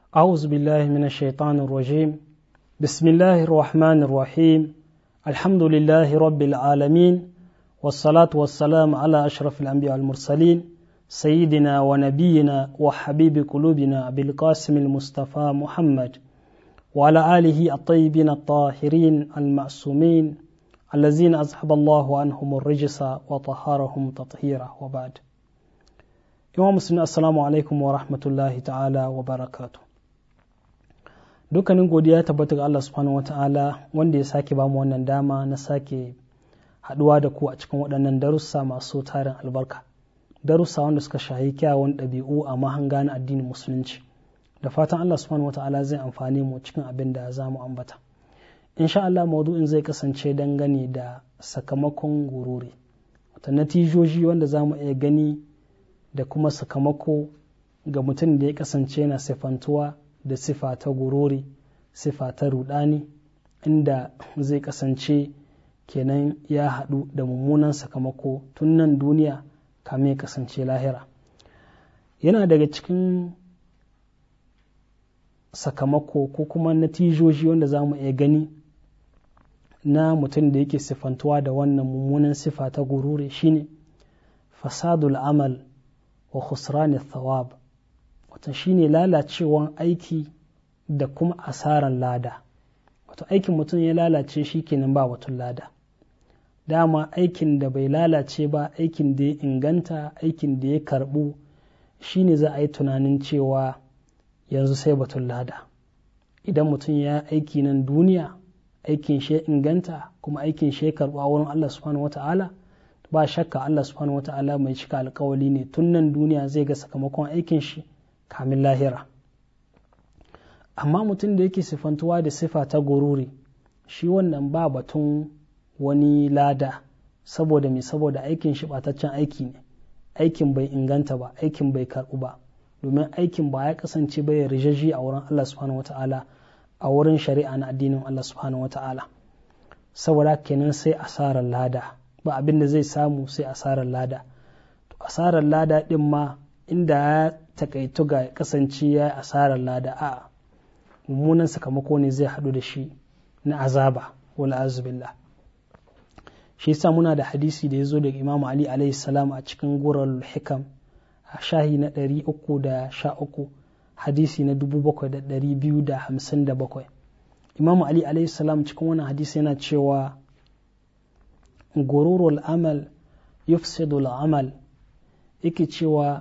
أعوذ بالله من الشيطان الرجيم بسم الله الرحمن الرحيم الحمد لله رب العالمين والصلاة والسلام على أشرف الأنبياء والمرسلين سيدنا ونبينا وحبيب قلوبنا بالقاسم المصطفى محمد وعلى آله الطيبين الطاهرين المعصومين الذين أذهب الله عنهم الرجس وطهرهم تطهيرا وبعد Yawan musulmi assalamu alaikum wa rahmatullahi ta'ala wa barakatu. Dukkanin godiya tabbata ga Allah subhanahu wa ta'ala wanda ya sake bamu wannan dama na sake haduwa da ku a cikin waɗannan darussa masu tarin albarka. Darussa wanda suka shahi kyawun ɗabi'u a mahanga na addinin musulunci. Da fatan Allah subhanahu wa ta'ala zai amfani mu cikin abin da za mu ambata. Insha Allah maudu'in zai kasance dangane da sakamakon gururi. Wata natijoji wanda za mu iya gani da kuma sakamako ga mutum da ya kasance na sifantuwa da sifa ta gururi, sifa ta rudani, inda zai kasance kenan ya haɗu da mummunan sakamako tun nan duniya kamin ya kasance lahira. Yana daga cikin sakamako ko kuma natijoji wanda za mu iya gani na mutum da yake sifantuwa da wannan mummunan sifa ta gururi shine fasadul amal wa khusranin thawab, wato shine lalacewan aiki da kuma asaran lada. Wato aikin mutum ya lalace shi kenan ba batun lada. Dama aikin da bai lalace ba, aikin da ya inganta, aikin da ya karbu, shine za a yi tunanin cewa yanzu sai batun lada. Idan mutum ya aiki nan duniya, aikin shi ya inganta kuma aikin shi ya karbu a wurin Allah subhanahu wata'ala, ba shakka Allah subhanahu wa ta'ala mai cika alkawali ne tun nan duniya zai ga sakamakon aikin shi kamin lahira. Amma mutum da yake sifantuwa da sifa ta gururi, shi wannan ba batun wani lada, saboda mai saboda aikin shi bataccen aiki ne, aikin bai inganta ba, aikin bai karɓu ba, domin aikin ba ya kasance bai rijaji a wurin Allah subhanahu wa ta'ala, a wurin shari'a na addinin Allah subhanahu wa ta'ala. Saboda kenan sai asarar lada, ba abin da zai samu sai asarar lada. To asarar lada din ma inda ya takaitu ga kasance ya yi asarar lada, a mummunan sakamako ne zai haɗu da shi na azaba wal azubillah. Shi yasa muna da hadisi da ya zo daga Imam Ali alaihi salam a cikin Gurarul Hikam a shahi na 313, hadisi na 7257. Imam Ali alaihi salam cikin wannan hadisi yana cewa gururul amal yufsidul amal, yake cewa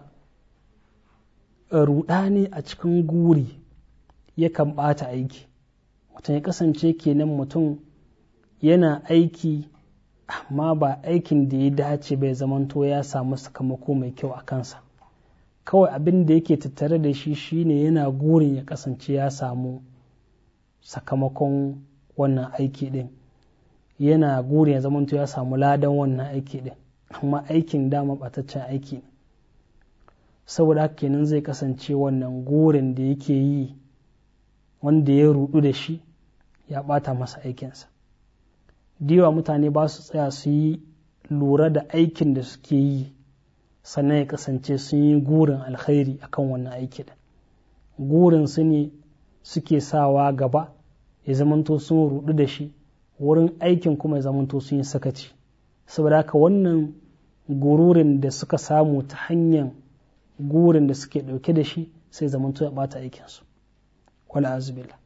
rudani a cikin guri yakan bata aiki. Mutum ya kasance kenan mutum yana aiki amma ba aikin da ya dace bai zamanto ya samu sakamako mai kyau a kansa. Kawai abin da yake tattare da shi shine yana gurin ya kasance ya samu sakamakon wannan aiki din, yana guri ya zamanto ya samu ladan wannan aiki din, amma aikin dama bataccen aiki ne. Saboda haka kenan zai kasance wannan gurin da yake yi wanda ya rudu da shi ya bata masa aikinsa. Diwa mutane ba su tsaya su yi lura da aikin da suke yi sannan ya kasance sun yi gurin alkhairi akan wannan aiki din. Gurin su ne suke sawa gaba ya zamanto sun rudu da shi, wurin aikin kuma ya zamanto sun yi sakaci. Saboda haka wannan gururin da suka samu ta hanyar gurin da suke ɗauke da shi sai zamanto ya ɓata aikinsu. Wala azubillah.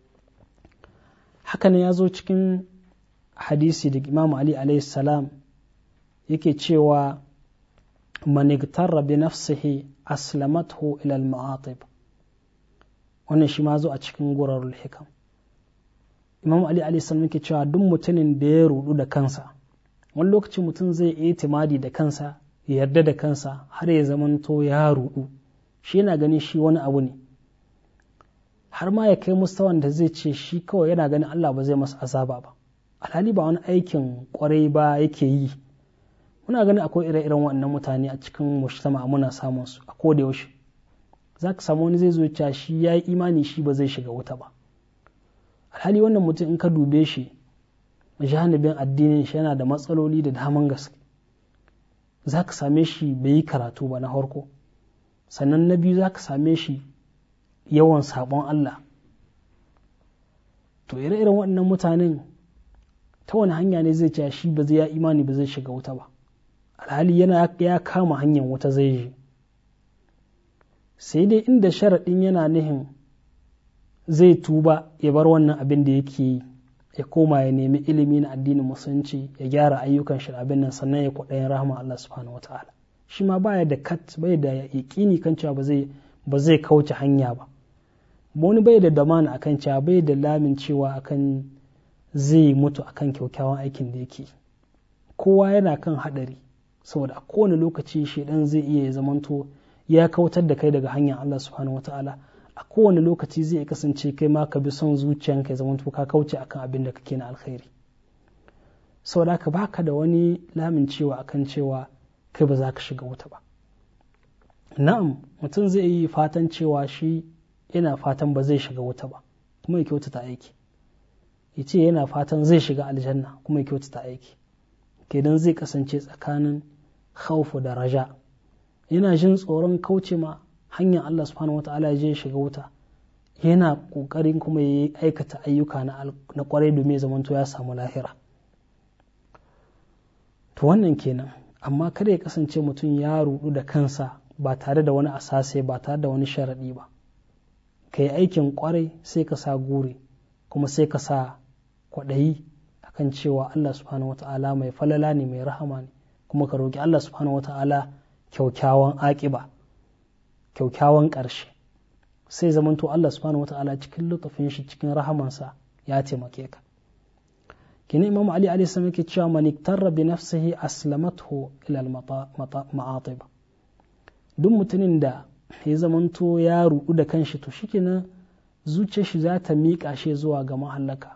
Haka ne ya zo cikin hadisi da Imam Ali alaihi salam yake cewa man igtarra bi nafsihi aslamathu ila al-ma'atib. Wannan shi ma zo a cikin Gurarul Hikam. Imam Ali alaihi salam yake cewa duk mutumin da ya rudu da kansa, wani lokaci mutum zai yi itimadi da kansa, ya yarda da kansa har ya zamanto ya rudu, shi yana ganin shi wani abu ne, har ma ya kai mustawan da zai ce shi kawai yana ganin Allah ba zai masa azaba ba, alhali ba wani aikin kwarai ba yake yi. Muna ganin akwai ire-iren waɗannan mutane a cikin mujtama, muna samun su a koda yaushe. Za ka samu wani zai zo cewa shi ya yi imani shi ba zai shiga wuta ba, alhali wannan mutum in ka dube shi janibin addinin shi yana da matsaloli da daman gaske. Za ka same shi bai yi karatu ba na harko, sannan na biyu za ka same shi yawan sabon Allah. To ire-iren waɗannan mutanen ta wani hanya ne zai ce shi ba zai ya imani ba zai shiga wuta ba, alhali ya kama hanyar wuta zai je. Sai dai inda sharaɗin yana nihin zai tuba ya bar wannan abin da yake yi, ya koma ya nemi ilimi na addinin musulunci, ya gyara ayyukan shi abin nan, sannan ya kwaɗayin rahama Allah subhanahu wata'ala. Shi ma baya da bai da yaƙini kan cewa ba zai kauce hanya ba. Wani bai da damana akan cewa bai da lamin cewa akan zai mutu akan kyakkyawan aikin da yake. Kowa yana kan haɗari, saboda a kowane lokaci shedan zai iya zamanto ya kautar da kai daga hanyar Allah subhanahu wata'ala. A kowane lokaci zai kasance kai ma ka bi son zuciyanka ya zamanto ka kauce akan abin da kake na alkhairi. Saboda haka baka da wani lamin cewa akan cewa kai ba za ka shiga wuta ba. Na'am, mutum zai yi fatan cewa shi yana fatan ba zai shiga wuta ba kuma ya kyautata aiki, ya ce yana fatan zai shiga aljanna kuma ya kyautata aiki. Kenan zai kasance tsakanin khawfu da raja. Yana jin tsoron kauce ma hanyar Allah subhanahu wata'ala ya je shiga wuta, yana kokarin kuma ya aikata ayyuka na kwarai domin zamanto ya samu lahira. To wannan kenan, amma kada ya kasance mutum ya rudu da kansa ba tare da wani asase, ba tare da wani sharaɗi ba. Ka yi aikin kwarai sai ka sa guri, kuma sai ka sa kwaɗayi akan cewa Allah subhanahu wata'ala mai falala ne, mai rahama ne, kuma ka roƙi Allah subhanahu wata'ala kyaukyawan aƙiba, kyaukyawan ƙarshe. Sai zamanto Allah subhanahu wata'ala cikin lutufin shi, cikin rahamansa ya taimake ka. Kini Imam Ali alayhi salam yake cewa man iktarra bi nafsihi aslamathu ila al-ma'atib. Duk mutumin da ya zamanto ya rudu da kanshi, to shikenan zuciyar shi za ta miƙa shi zuwa ga mahallaka.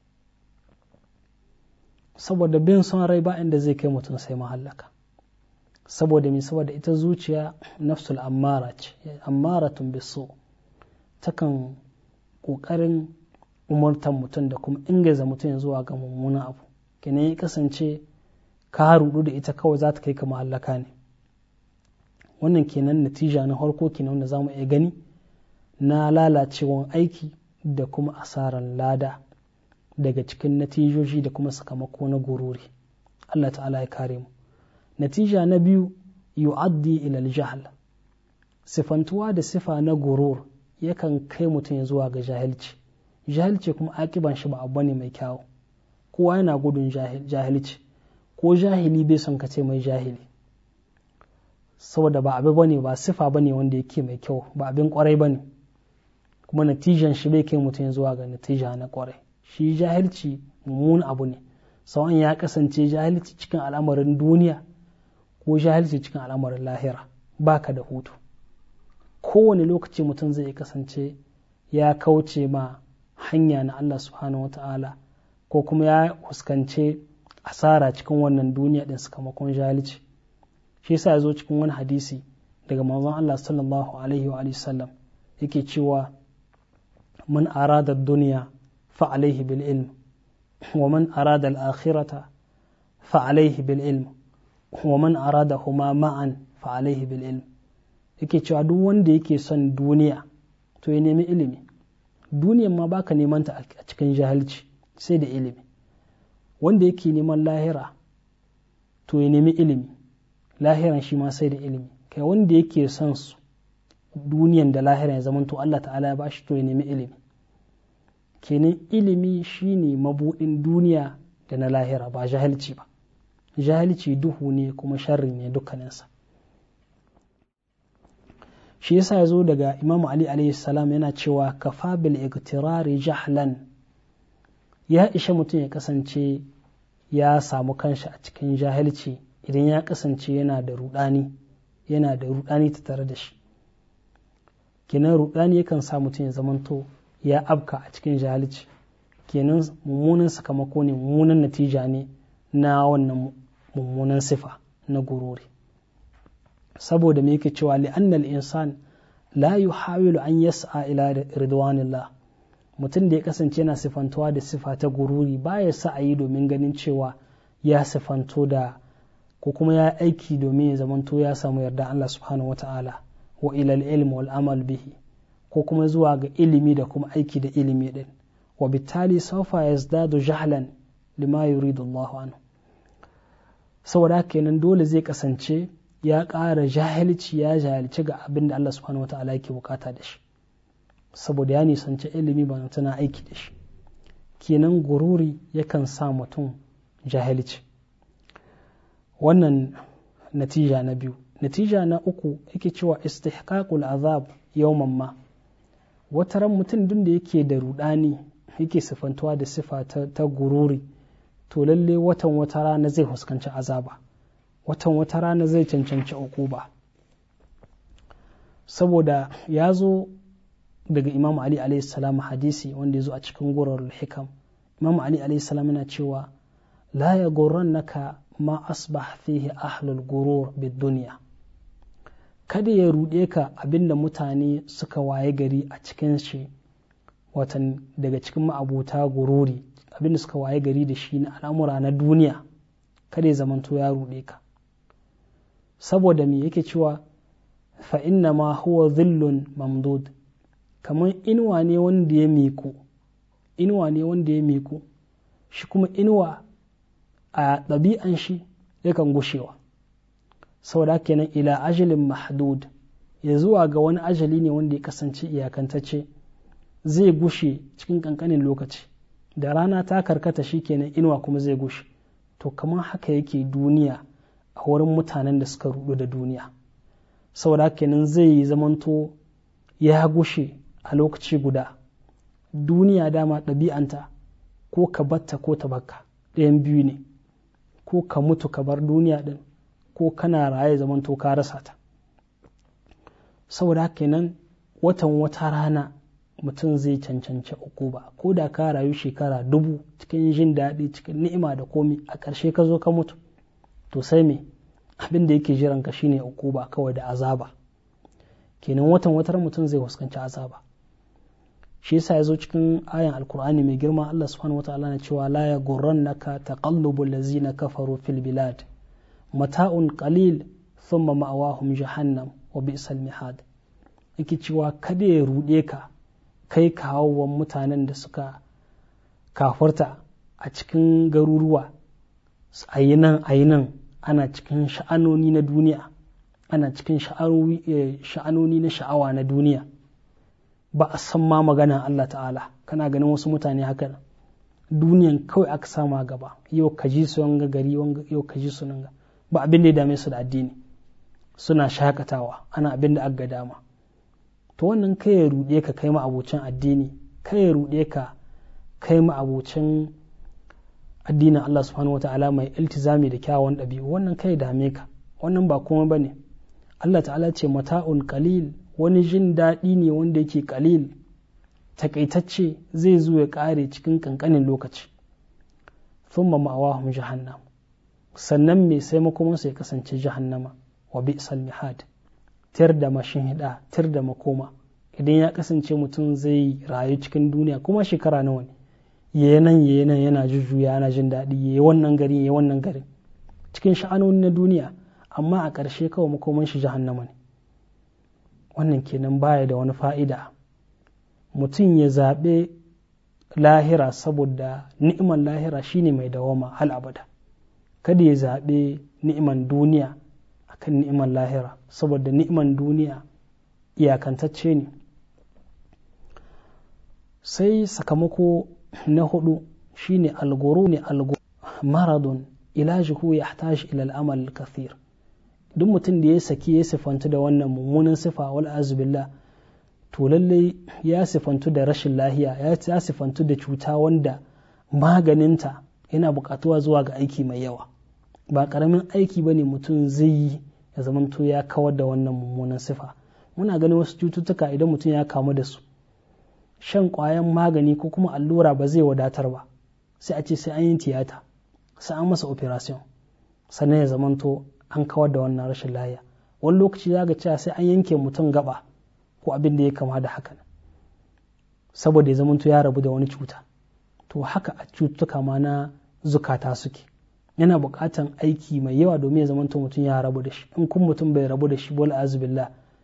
Saboda bin son rai ba inda zai kai mutum sai mahallaka. Saboda ita zuciya nafsul ammara ce, ammaratun bisu, takan ƙoƙarin umartan mutum da kuma ingaza mutum zuwa ga mummunan abu. Kenan ya kasance ka rudu da ita kawai za ta kai ka mahallaka ne. Wannan kenan natija na farko kenan wanda za mu iya gani na lalacewan aiki da kuma asarar lada daga cikin natijoji da kuma sakamako na gururi. Allah ta'ala ya kare mu. Natija na biyu, yu'addi ila al-jahl. Sifantuwa da sifa na gurur yakan kai mutum ya zuwa ga jahilci. Jahilci kuma akiban shi ba abu ne mai kyau. Kowa yana gudun jahilci, ko jahili bai son ka ce mai jahili, saboda ba abu bane, ba sifa bane wanda yake mai kyau, ba abin kwarai bane, kuma natijan shi bai kai mutum zuwa ga natija na kwarai. Shi jahilci mummun abu ne, sawan ya kasance jahilci cikin al'amarin duniya ko jahilci cikin al'amarin lahira, baka da hutu. Kowane lokaci mutum zai kasance ya kauce ma hanya na Allah subhanahu wata'ala, ko kuma ya fuskance asara cikin wannan duniya din sakamakon jahilci. Shi yasa ya zo cikin wani hadisi daga manzon Allah sallallahu alaihi wa sallam yake cewa man arada ad-dunya fa alaihi bil ilm wa man arada al-akhirata fa alaihi bil ilm wa man aradahuma ma'an fa alaihi bil ilm. Yake cewa duk wanda yake son duniya to ya nemi ilimi. Duniyan ma baka neman ta a cikin jahilci, sai da ilimi. Wanda yake neman lahira to ya nemi ilimi, lahiran shi ma sai da ilimi. Kai wanda yake son su duniyan da lahiran ya zamanto Allah ta'ala ya bashi, to ya nemi ilimi. Kenan ilimi shine mabudin duniya da na lahira, ba jahilci ba. Jahilci duhu ne kuma sharri ne dukkaninsa. Shi yasa ya zo daga Imam Ali alayhi salam yana cewa kafa bil iktirari jahlan. Ya isha mutum ya kasance ya samu kanshi a cikin jahilci idan ya kasance yana da rudani ta tare da shi. Kenan rudani yakan sa mutum ya zamanto ya abka a cikin jahilci. Kenan mummunan sakamako ne, mummunan natija ne na wannan mummunan sifa na gururi. Saboda me yake cewa li'annal insan la yuhawilu an yas'a ila ridwanillah. Mutum da ya kasance yana sifantuwa da sifa ta gururi baya sa'ayi domin ganin cewa ya sifanto da, ko kuma ya aiki domin ya zamanto ya samu yarda Allah subhanahu wata'ala, wa ila al-ilm wal amal bihi, ko kuma zuwa ga ilimi da kuma aiki da ilimi din, wa bitali sawfa yazdadu jahlan lima yuridu Allahu anhu. Saboda haka kenan dole zai kasance ya ƙara jahilci, ya jahilci ga abin da Allah subhanahu wata'ala yake bukata da shi, saboda ya nisanci ilimi ba tana aiki da shi. Kenan gururi yakan sa mutum jahilci. Wannan natija na biyu. Natija na uku yake cewa istihqaqul azab yawman ma. Wata ran mutum duk da yake da rudani, yake sifantuwa da sifa ta gururi, to lalle wata rana zai fuskanci azaba, wata rana zai cancanci uquba. Saboda ya zo daga Imam Ali alayhi salam hadisi wanda ya zo a cikin Gurarul Hikam. Imam Ali alayhi salam yana cewa la yaghurrannaka ma asbah fihi ahlul gurur bid dunya. Kada ya ruɗe ka abinda mutane suka waye gari a cikin shi, watan daga cikin ma'abuta gururi, abinda suka waye gari da shi na al'amura na duniya, kada ya zamanto ya ruɗe ka. Saboda me yake cewa fa inna ma huwa dhillun mamdud, kamar inuwa ne wanda ya miƙo, shi kuma inuwa a ɗabi'an shi yakan gushewa. Saboda kenan ila ajalin mahdud, ya zuwa ga wani ajali ne wanda ya kasance iyakantacce, zai gushe cikin kankanin lokaci. Da rana ta karkata shi kenan inuwa kuma zai gushe. To kamar haka yake duniya a wurin mutanen da suka rudu da duniya. Saboda kenan zai zamanto ya gushe a lokaci guda. Duniya dama ɗabi'anta ko ka batta ko ta baka, ɗayan biyu ne, ko ka mutu ka bar duniya ɗin, ko kana raye zamanto ka rasa ta. Saboda haka kenan wata rana mutum zai cancanci uquba, ko da ka rayu shekara 1000 cikin jin daɗi, cikin ni'ima da komi, a ƙarshe ka zo ka mutu, to sai me abin da yake jiran ka shine uquba kawai da azaba. Kenan wata mutum zai fuskanci azaba. Shi yasa ya zo cikin ayan alkur'ani mai girma, Allah subhanahu wataala na cewa la yaghurrannaka taqallubul ladzina kafaru fil bilad mata'un qalil thumma ma'awahum jahannam wa bi'sal mihad. Yake cewa kada ya ruɗe ka kai kawowan mutanen da suka kafarta a cikin garuruwa, ayi nan ana cikin sha'anoni na duniya, ana cikin sha'anoni na sha'awa na duniya, ba a san ma magana Allah ta'ala. Kana ganin wasu mutane haka, duniyan kawai aka sama gaba, yau ka ji su wanga gari, yau ka ji su nan ga, ba abin da ya dame su da addini, suna shakatawa, ana abin da aka dama. To wannan kai ya ruɗe ka kai ma'abocin addini, kai ya ruɗe ka kai ma'abocin addinin Allah subhanahu wata'ala mai iltizami da kyawun ɗabi'u, wannan kai dame ka, wannan ba kuma bane. Allah ta'ala ce mata'un qalil, wani jin daɗi ne wanda yake qalil, takaitacce, zai zo ya ƙare cikin kankanin lokaci. Thumma ma'awahum jahannam, sannan me sai makomansa ya kasance jahannama, wa bi'sal mihad, tir da mashin hida, tir da makoma. Idan ya kasance mutum zai rayu cikin duniya kuma shekara nawa ne, yayi nan yana jujjuya, yana jin daɗi, yayi wannan gari cikin sha'anoni na duniya, amma a ƙarshe kawai makoman shi jahannama ne. Wannan kenan baya da wani fa'ida. Mutum ya zaɓe lahira, saboda ni'iman lahira shine mai dawama hal abada. Kada ya zaɓe ni'iman duniya akan ni'iman lahira, saboda ni'iman duniya iyakantacce ne. Sai sakamako na hudu shine alguru maradun ilajuhu yahtaju ila al-amal al-kathir. Duk mutum da ya saki ya sifantu da wannan mummunan sifa, wal azubillah, to lallai ya sifantu da rashin lahiya, ya sifantu da cuta wanda maganinta yana buƙatuwa zuwa ga aiki mai yawa. Ba ƙaramin aiki bane mutum zai yi ya zamanto ya kawar da wannan mummunan sifa. Muna ganin wasu cututtuka idan mutum ya kamu da su, shan ƙwayan magani ko kuma allura ba zai wadatar ba, sai a ce sai an yi tiyata, sai an masa operation, sannan ya zamanto an kawar da wannan rashin lahiya. Wani lokaci za ga cewa sai an yanke mutum gaba ko abin da ya kama da haka, saboda ya zamanto ya rabu da wani cuta. To haka a cututtuka ma na zukata suke, yana buƙatan aiki mai yawa domin ya zamanto mutum ya rabu da shi. In kun mutum bai rabu da shi, wal azubillah,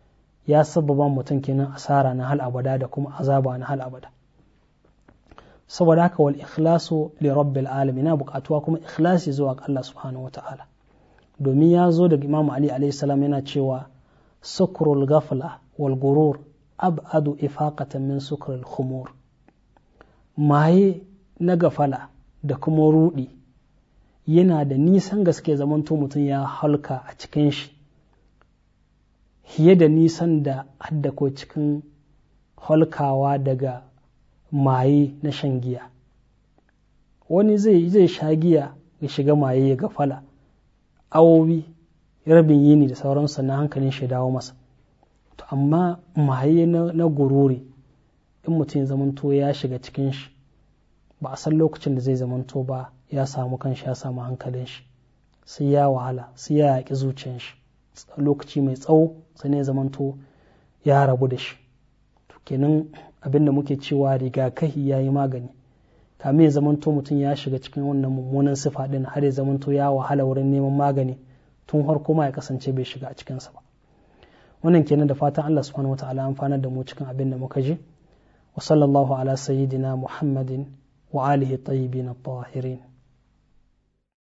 ya sababa mutum kenan asara na hal abada da kuma azaba na hal abada. Saboda haka wal ikhlasu li rabbil alamin, na buƙatuwa kuma ikhlasi zuwa ga Allah subhanahu wata'ala, domin ya zo daga Imam Ali alayhi salam yana cewa sukrul ghafla wal gurur ab'adu ifaqatan min sukrul khumur. Maye na gafala da kuma rudi yana da nisan gaske zamanto mutum ya halka a cikin shi, fiye da nisan da hadda ko cikin halkawa daga maye na shan giya. Wani zai sha giya ya shiga maye ya gafala awowi, rabin yini da sauransu na hankalin shi dawo masa. To amma maye na gururi in mutum ya zamanto ya shiga cikin shi, ba a san lokacin da zai zamanto ba ya samu kanshi, ya samu hankalin shi, sai ya wahala, sai ya yaƙi zuciyar shi lokaci mai tsawo, sai ne zamanto ya rabu da shi. To kenan abinda muke cewa rigakafi ya yi magani, kamin ya zamanto mutum ya shiga cikin wannan mummunan sifa din har ya zamanto ya wahala wurin neman magani tun har kuma ya kasance bai shiga a cikinsa ba. Wannan kenan, da fatan Allah subhanahu wa ta'ala amfanar da mu cikin abin da muka ji. Wa sallallahu ala sayyidina Muhammadin wa alihi tayyibin at-tahirin.